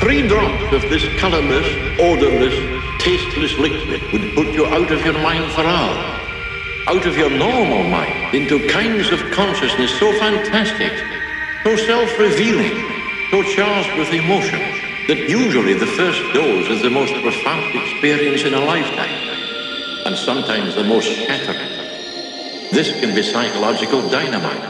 3 drops of this colorless, odorless, tasteless liquid would put you out of your mind for hours. Out of your normal mind into kinds of consciousness so fantastic, so self-revealing, so charged with emotion, that usually the first dose is the most profound experience in a lifetime, and sometimes the most shattering. This can be psychological dynamite.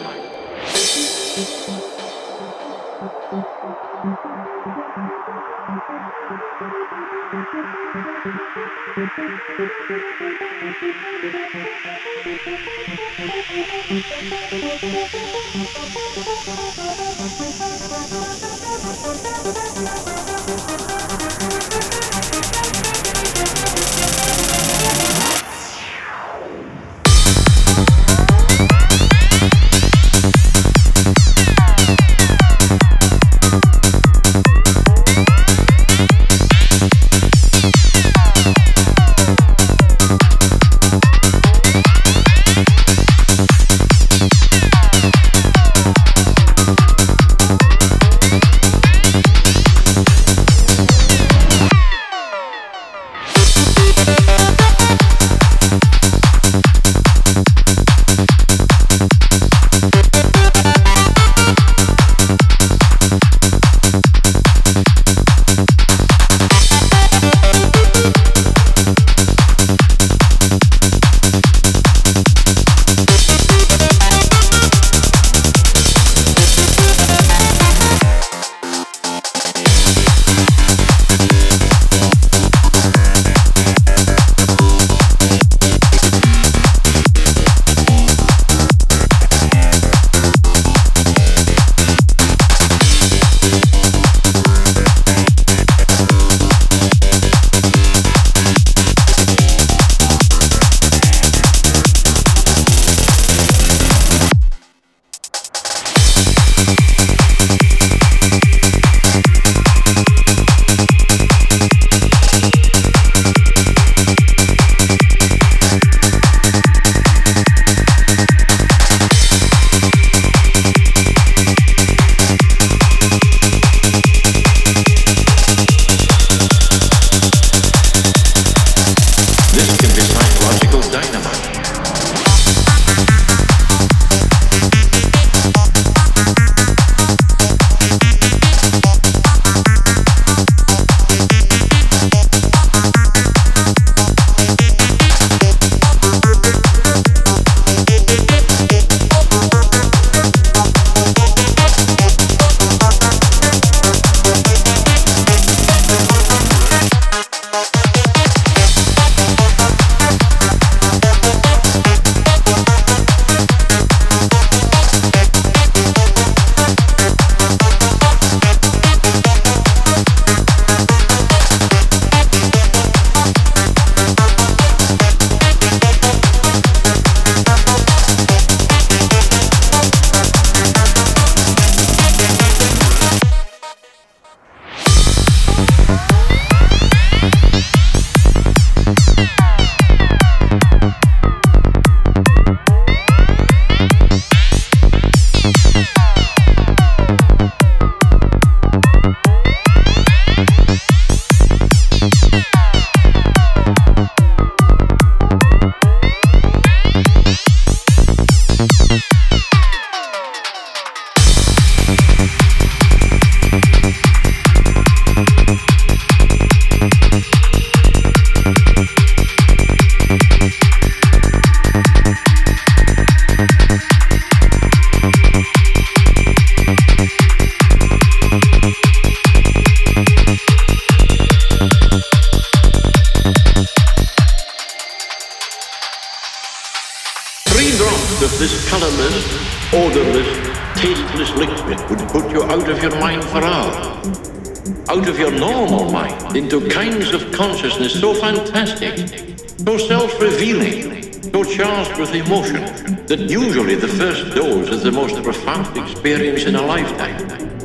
Of this colorless, odorless, tasteless liquid would put you out of your mind for hours. Out of your normal mind into kinds of consciousness so fantastic, so self-revealing, so charged with emotion, that usually the first dose is the most profound experience in a lifetime,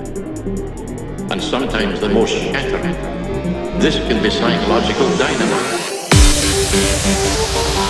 and sometimes the most shattering. This can be psychological dynamite.